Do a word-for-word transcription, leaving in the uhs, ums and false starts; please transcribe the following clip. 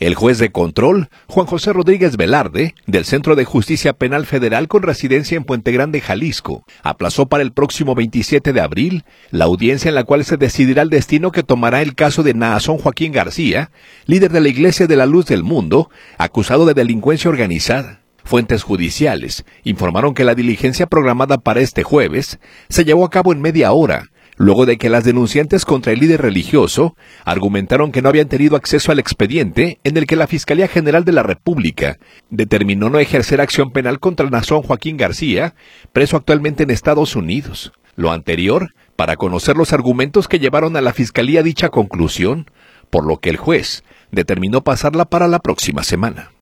El juez de control, Juan José Rodríguez Velarde, del Centro de Justicia Penal Federal con residencia en Puente Grande, Jalisco, aplazó para el próximo veintisiete de abril la audiencia en la cual se decidirá el destino que tomará el caso de Naasón Joaquín García, líder de la Iglesia de la Luz del Mundo, acusado de delincuencia organizada. Fuentes judiciales informaron que la diligencia programada para este jueves se llevó a cabo en media hora, luego de que las denunciantes contra el líder religioso argumentaron que no habían tenido acceso al expediente en el que la Fiscalía General de la República determinó no ejercer acción penal contra Naasón Joaquín García, preso actualmente en Estados Unidos. Lo anterior, para conocer los argumentos que llevaron a la Fiscalía a dicha conclusión, por lo que el juez determinó pasarla para la próxima semana.